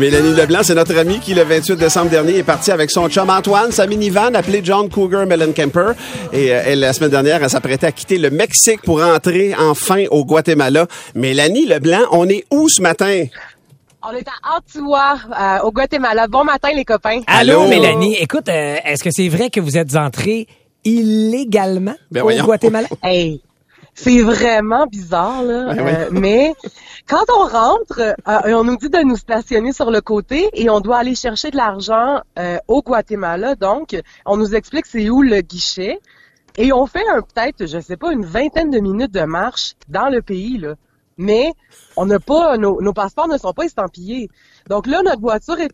Mélanie Leblanc, c'est notre amie qui, le 28 décembre dernier, est partie avec son chum Antoine, sa minivan appelée John Cougar Mellencamper. Et elle, la semaine dernière, elle s'apprêtait à quitter le Mexique pour rentrer enfin au Guatemala. Mélanie Leblanc, on est où ce matin? On est à Antigua, au Guatemala. Bon matin, les copains. Allô, Mélanie. Écoute, est-ce que c'est vrai que vous êtes entrée illégalement au Guatemala? Hey, c'est vraiment bizarre, là. Mais quand on rentre, on nous dit de nous stationner sur le côté et on doit aller chercher de l'argent au Guatemala. Donc, on nous explique c'est où le guichet. Et on fait peut-être, je sais pas, une vingtaine de minutes de marche dans le pays, là. Mais on n'a pas, nos passeports ne sont pas estampillés. Donc là, notre voiture est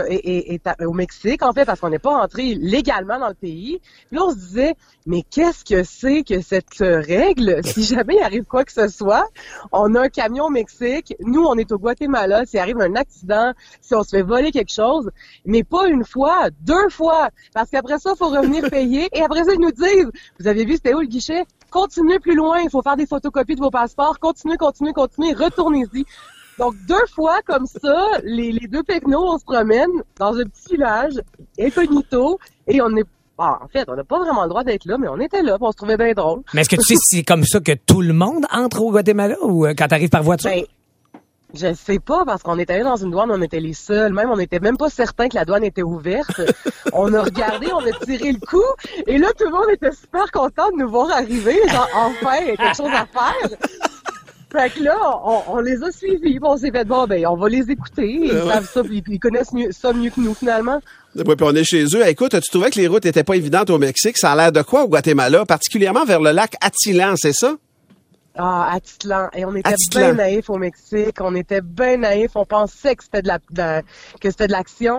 au Mexique, en fait, parce qu'on n'est pas entré légalement dans le pays. Puis là, on se disait, mais qu'est-ce que c'est que cette règle? Si jamais il arrive quoi que ce soit, on a un camion au Mexique, nous, on est au Guatemala, s'il arrive un accident, si on se fait voler quelque chose, mais pas une fois, 2 fois, parce qu'après ça, il faut revenir payer, et après ça, ils nous disent, vous avez vu, c'était où le guichet? Continuez plus loin, il faut faire des photocopies de vos passeports, continuez, retournez-y. Donc, 2 fois comme ça, les 2 pecnos, on se promène dans un petit village incognito et on est... en fait, on n'a pas vraiment le droit d'être là, mais on était là, on se trouvait bien drôle. Mais est-ce que tu sais si c'est comme ça que tout le monde entre au Guatemala ou quand t'arrives par voiture? Ben, je sais pas, parce qu'on est allé dans une douane, on était les seuls. Même, on n'était même pas certain que la douane était ouverte. On a regardé, on a tiré le coup, et là, tout le monde était super content de nous voir arriver. Genre, enfin, il y a quelque chose à faire. Fait que là, on les a suivis, on s'est fait, bon, ben, on va les écouter, ils savent ça, puis ils connaissent ça mieux que nous, finalement. Oui, puis on est chez eux. Écoute, tu trouvais que les routes étaient pas évidentes au Mexique? Ça a l'air de quoi au Guatemala, particulièrement vers le lac Atitlán, c'est ça? Ah, Atitlán. Et on était bien naïfs au Mexique, on était bien naïfs, on pensait que c'était que c'était de l'action.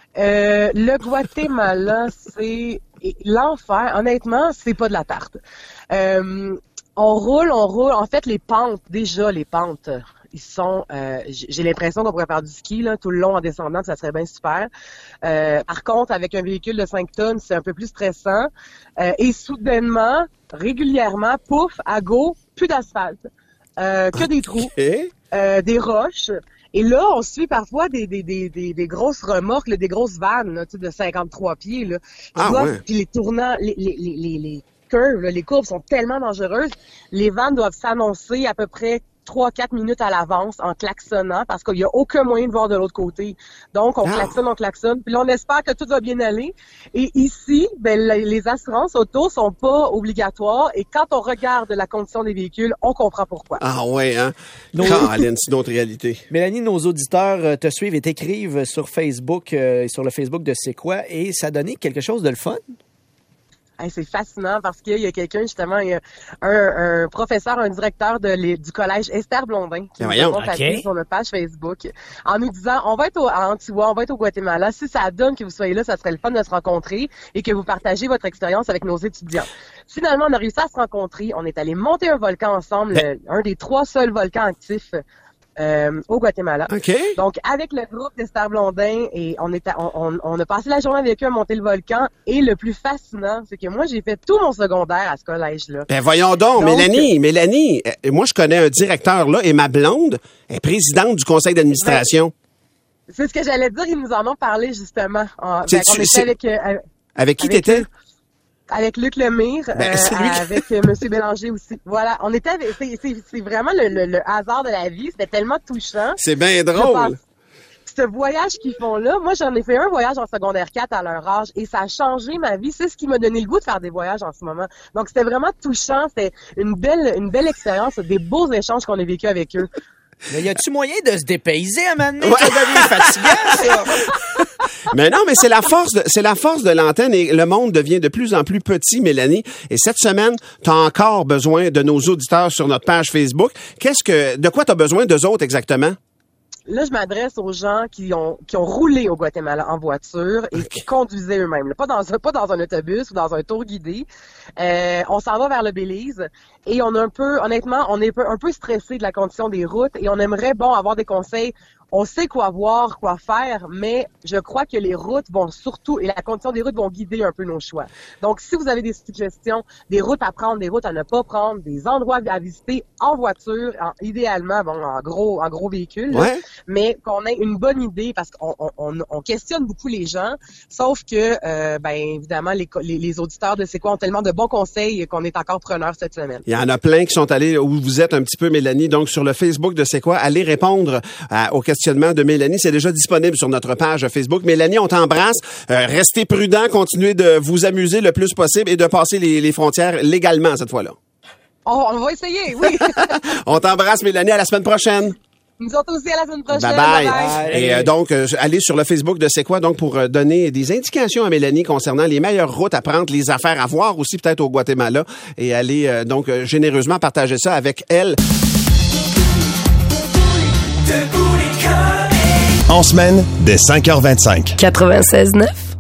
Le Guatemala, c'est l'enfer. Honnêtement, c'est pas de la tarte. On roule. En fait, les pentes, ils sont... j'ai l'impression qu'on pourrait faire du ski là, tout le long en descendant, ça serait bien super. Par contre, avec un véhicule de 5 tonnes, c'est un peu plus stressant. Et soudainement, régulièrement, pouf, à go, plus d'asphalte. Que des trous, des roches. Et là, on suit parfois des grosses remorques, là, des grosses vannes là, de 53 pieds. Là, puis les tournants, les curves, là, les courbes sont tellement dangereuses. Les vannes doivent s'annoncer à peu près 3-4 minutes à l'avance en klaxonnant parce qu'il n'y a aucun moyen de voir de l'autre côté. Donc, on klaxonne. Puis là, on espère que tout va bien aller. Et ici, ben, les assurances auto sont pas obligatoires. Et quand on regarde la condition des véhicules, on comprend pourquoi. Ah ouais, hein? Caroline, c'est notre réalité. Mélanie, nos auditeurs te suivent et t'écrivent sur Facebook, sur le Facebook de C'est quoi? Et ça a donné quelque chose de le fun? Hey, c'est fascinant parce qu'il y a quelqu'un, justement, il y a un professeur, un directeur du collège Esther Blondin qui nous a contacté sur notre page Facebook en nous disant, on va être à Antigua, on va être au Guatemala. Si ça donne que vous soyez là, ça serait le fun de se rencontrer et que vous partagez votre expérience avec nos étudiants. Finalement, on a réussi à se rencontrer. On est allé monter un volcan ensemble, un des 3 seuls volcans actifs au Guatemala. Donc, avec le groupe d'Esther Blondin, et on a passé la journée avec eux à monter le volcan. Et le plus fascinant, c'est que moi, j'ai fait tout mon secondaire à ce collège-là. Ben voyons donc, Mélanie, moi, je connais un directeur là, et ma blonde est présidente du conseil d'administration. C'est ce que j'allais dire, ils nous en ont parlé, justement. On était avec qui t'étais? Avec Luc Lemire, avec M. Bélanger aussi. Voilà, on était c'est vraiment le hasard de la vie, c'était tellement touchant. C'est bien drôle. Ce voyage qu'ils font là, moi j'en ai fait un voyage en secondaire 4 à leur âge et ça a changé ma vie, c'est ce qui m'a donné le goût de faire des voyages en ce moment. Donc c'était vraiment touchant, c'était une belle expérience, des beaux échanges qu'on a vécu avec eux. Mais y a-tu moyen de se dépayser à un moment donné? Ça devient fatigant, ça! Mais non, mais c'est la force de l'antenne et le monde devient de plus en plus petit, Mélanie. Et cette semaine, tu as encore besoin de nos auditeurs sur notre page Facebook. De quoi tu as besoin d'eux autres exactement? Là, je m'adresse aux gens qui ont roulé au Guatemala en voiture et qui conduisaient eux-mêmes. Pas dans un autobus ou dans un tour guidé. On s'en va vers le Belize Et on a honnêtement, on est un peu stressé de la condition des routes et on aimerait, avoir des conseils. On sait quoi voir, quoi faire, mais je crois que les routes vont surtout, et la condition des routes vont guider un peu nos choix. Donc, si vous avez des suggestions, des routes à prendre, des routes à ne pas prendre, des endroits à visiter en voiture, idéalement, en gros véhicule, ouais. mais qu'on ait une bonne idée parce qu'on questionne beaucoup les gens, sauf que, évidemment, les auditeurs de C'est quoi ont tellement de bons conseils qu'on est encore preneurs cette semaine. Il y en a plein qui sont allés où vous êtes un petit peu, Mélanie. Donc, sur le Facebook de C'est quoi, allez répondre aux questions de Mélanie. C'est déjà disponible sur notre page Facebook. Mélanie, on t'embrasse. Restez prudents, continuez de vous amuser le plus possible et de passer les frontières légalement cette fois-là. On va essayer, oui. On t'embrasse, Mélanie. À la semaine prochaine. Nous autres aussi, à la semaine prochaine. Bye bye. Bye. Et donc, allez sur le Facebook de C'est quoi, donc, pour donner des indications à Mélanie concernant les meilleures routes à prendre, les affaires à voir aussi peut-être au Guatemala et allez donc généreusement partager ça avec elle. En semaine, dès 5h25. 96.9.